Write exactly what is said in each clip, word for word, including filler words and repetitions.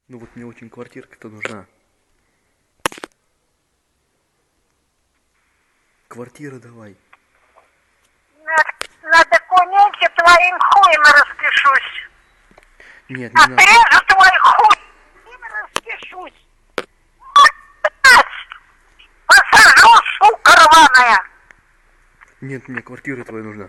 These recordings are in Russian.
Ну вот мне очень квартирка-то нужна. Квартира давай. На, на документе твоим хуем распишусь. Нет, не надо. Отрежу твой хуй и распишусь. Посажу, сука рваная. Нет, мне квартира твоя нужна.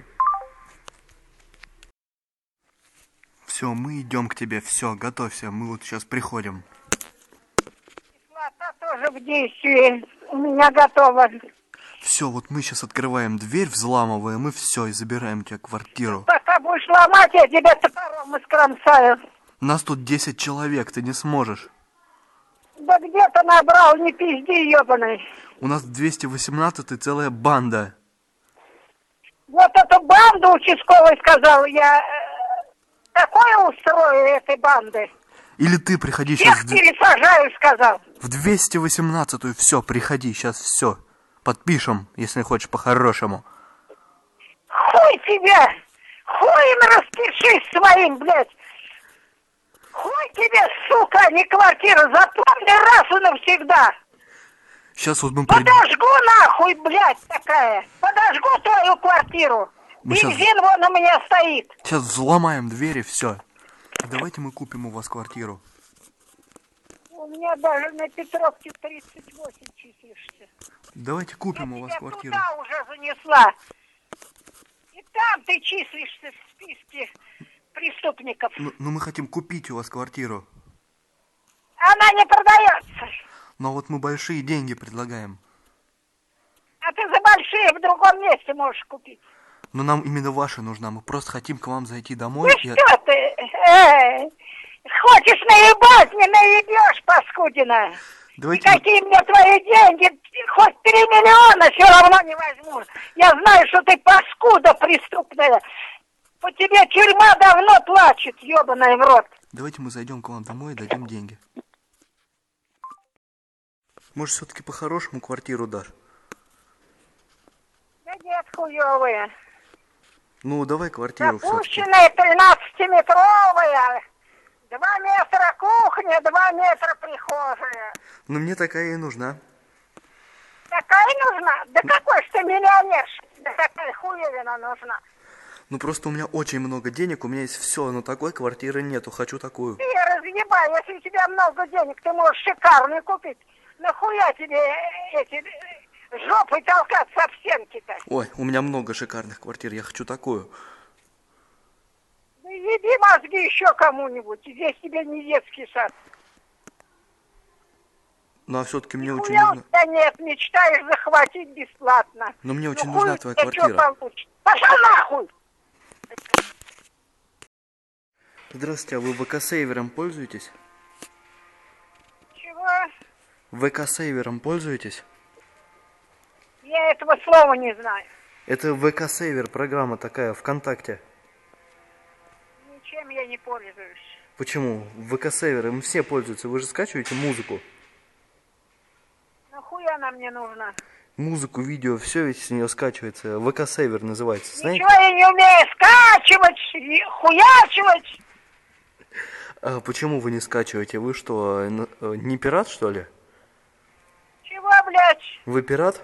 Все, мы идем к тебе. Все, готовься. Мы вот сейчас приходим. Кислота тоже в действии. У меня готово. Все, вот мы сейчас открываем дверь, взламываем и все, и забираем у тебя квартиру. Пока будешь ломать, я тебя топором искромсаю. Нас тут десять человек, ты не сможешь. Да где ты набрал, не пизди, ебаный. У нас двести восемнадцатый целая банда. Вот эту банду участковый сказал, я э, такое устрою этой банды. Или ты приходи сейчас Всех в, пересажаю, сказал. в двести восемнадцатую, все, приходи, сейчас все. Подпишем, если хочешь по-хорошему. Хуй тебя! Хуем распишись своим, блядь! Хуй тебе, сука, а не квартира! Запомни раз и навсегда! Сейчас вот мы придем. Подожгу нахуй, блядь, такая! Подожгу твою квартиру! Мы Бензин щас- вон у меня стоит! Сейчас взломаем двери, все. Давайте мы купим у вас квартиру. У меня даже на Петровке тридцать восемь числишься. Давайте купим Я у вас тебя квартиру. туда уже занесла. И там ты числишься в списке преступников. Ну, ну мы хотим купить у вас квартиру. Она не продается. Но вот мы большие деньги предлагаем. А ты за большие в другом месте можешь купить. Но нам именно ваша нужна. Мы просто хотим к вам зайти Ну домой. и- что ты? Эй, хочешь наебать, не наебешь, паскудина. Давайте. Никакие мне твои деньги, хоть три миллиона, все равно не возьму. Я знаю, что ты паскуда преступная. По тебе тюрьма давно плачет, ебаная в рот. Давайте мы зайдем к вам домой и дадим деньги. Может, все-таки по-хорошему квартиру дашь? Да нет, хуевые. Ну, давай квартиру все-таки. Запущенная тринадцатиметровая. Два метра кухня, два метра прихожая. Ну, мне такая и нужна. Такая нужна? Да какой ж ты миллионер? Да такая хуевина нужна. Ну, просто у меня очень много денег, у меня есть все, но такой квартиры нету, хочу такую. Ты разъебай, если у тебя много денег, ты можешь шикарную купить. Нахуя тебе эти э, жопы толкаться об стенки-то? Ой, у меня много шикарных квартир, я хочу такую. Ну еби мозги еще кому-нибудь, здесь тебе не детский сад. Ну, а все-таки мне очень Хуя у нужна... тебя нет, мечтаешь захватить бесплатно. Но мне очень Ну, нужна хуй твоя тебе чё квартира. получится? Пошел нахуй! Здравствуйте, а вы ВК-сейвером пользуетесь? Чего? ВК-сейвером пользуетесь? Я этого слова не знаю. Это ВК-сейвер, программа такая, ВКонтакте. Ничем я не пользуюсь. Почему? ВК-сейвер, им все пользуются, вы же скачиваете музыку. Нахуя она мне нужна? Музыку, видео, все ведь с нее скачивается. ВК-сейвер называется, знаете? Ничего я не умею скачивать, и хуячивать. А почему вы не скачиваете? Вы что, н- э, не пират, что ли? Чего, блядь? Вы пират?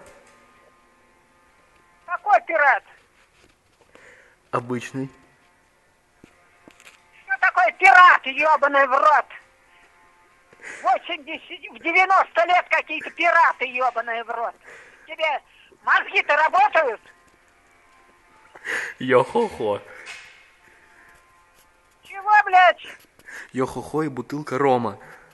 Какой пират? Обычный. Что такое пират, ебаный в рот? восемьдесят, в девяносто лет какие-то пираты, ебаные в рот. Тебе мозги-то работают? Йо-хо-хо. Чего, блядь? Йо-хо-хо и бутылка рома.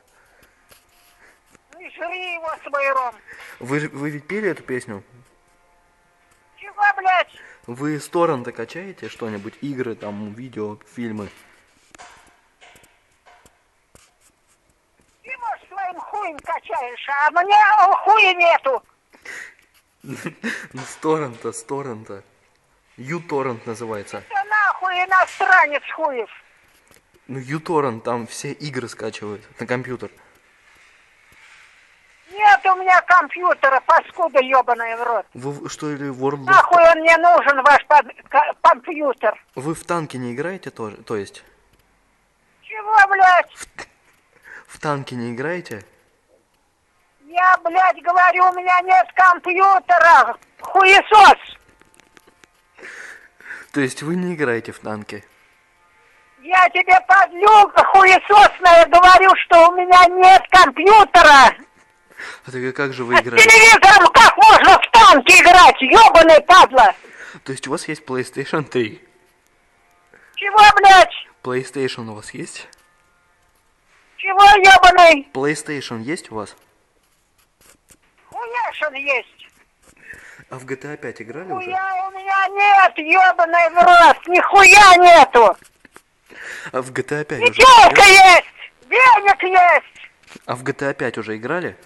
Ну и жри его, свой ром. Вы, ж- вы ведь пели эту песню? Чего, блядь? Вы с торрента качаете что-нибудь? Игры, там, видео, фильмы? Ты, может, своим хуем качаешь, а мне хуя нету. Ну, с торрента, с торрента. Ю-торрент называется. Да нахуй иностранец хуев. Ну, ю-торрент, там все игры скачивают на компьютер. Нет у меня компьютера, паскуда ебаная в рот. Вы в- что или World of... Нахуй он мне нужен, ваш под- ко- компьютер? Вы в танки не играете тоже? То есть? Чего, блядь? В танки не играете? Я, блядь, говорю, у меня нет компьютера. Хуесос. То есть вы не играете в танки? Я тебе, подлюка хуесосная, говорю, что у меня нет компьютера. А так как же вы А с играете? телевизором как можно в танки играть, ёбаный падла? То есть у вас есть PlayStation три? Чего, блядь? PlayStation у вас есть? Чего, ёбаный? PlayStation есть у вас? Хуяшин есть. А в джи ти эй пять играли уже? Хуя у меня нет, ёбаный в рот, нихуя нету. А в джи ти эй пять уже Пятерка играли? есть, денег есть. А в джи ти эй пять уже играли?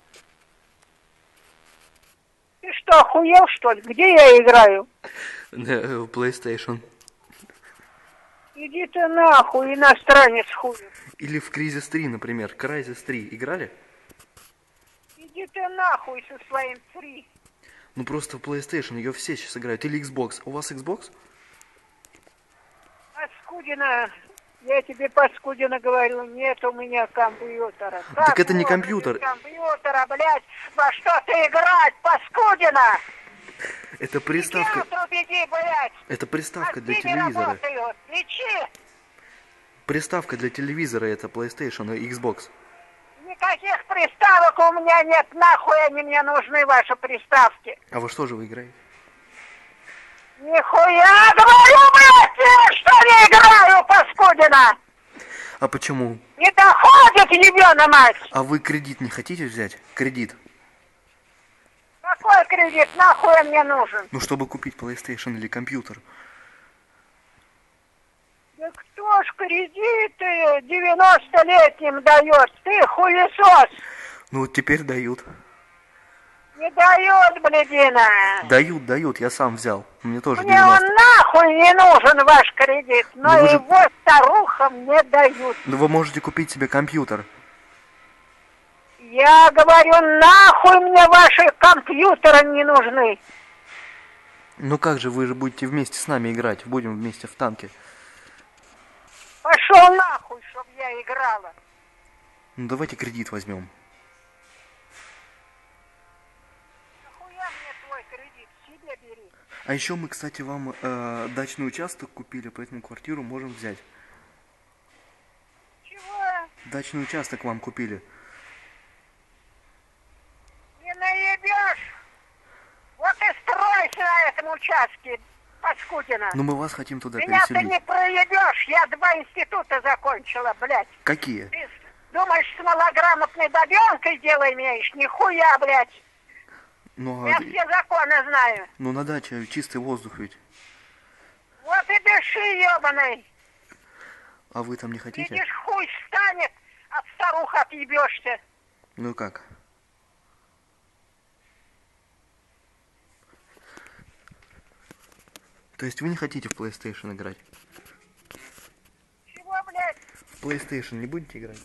Ты что, охуел, что ли? Где я играю? Да, в PlayStation. Иди ты нахуй, иностранец хуй. Или в Crysis три, например. Crysis три играли? Иди ты нахуй со своим фри. Ну просто в PlayStation ее все сейчас играют. Или Xbox. У вас Xbox? Паскудина, я тебе, Паскудина, говорю, нет у меня компьютера. Так Как это не можно компьютер. без компьютера, блядь, во что ты играть, Паскудина? Это приставка. Психиатру беги, блядь. Это приставка для Мозги не телевизора. работают, лечи. Приставка для телевизора это PlayStation и Xbox. Никаких приставок у меня нет, нахуй они мне нужны, ваши приставки. А во что же вы играете? Нихуя, говорю, блядь, я что не играю, Паскудина. А почему? Не доходит, ебёна мать. А вы кредит не хотите взять? Кредит. Какой кредит, нахуй он мне нужен? Ну, чтобы купить PlayStation или компьютер. Да кто ж кредиты девяностолетним дает? Ты хуесос. Ну, вот теперь дают. Не дает, блядина. Дают, дают, я сам взял. Мне тоже Мне он девяносто. нахуй не нужен, ваш кредит. Но Ну вы же- его старухам не дают. Ну, вы можете купить себе компьютер. Я говорю, нахуй мне ваши компьютеры не нужны. Ну как же, вы же будете вместе с нами играть. Будем вместе в танке. Пошел нахуй, чтоб я играла. Ну, давайте кредит возьмем. Нахуя мне твой кредит? Себе бери. А еще мы, кстати, вам э, дачный участок купили, поэтому квартиру можем взять. Чего? Дачный участок вам купили. Не наебешь? Вот и стройся на этом участке, Паскудина. Но мы вас хотим туда Меня ты переселить. не проебешь, я два института закончила, блядь. Какие? Ты с- думаешь, с малограмотной бабенкой дело имеешь? Нихуя, блядь. Ну, Я а, все законы знаю. ну на даче чистый воздух ведь. Вот и дыши, ебаный. А вы там не хотите? Видишь, хуй станет, от старух отъебешься. Ну как? То есть вы не хотите в PlayStation играть? Чего, блядь? В PlayStation не будете играть?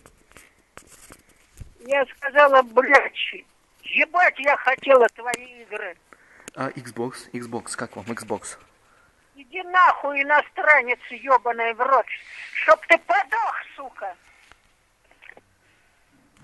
Я сказала, блядь, ебать я хотела твои игры. А Xbox? Xbox, как вам Xbox? Иди нахуй, иностранец ебаный в рот, чтоб ты подох, сука.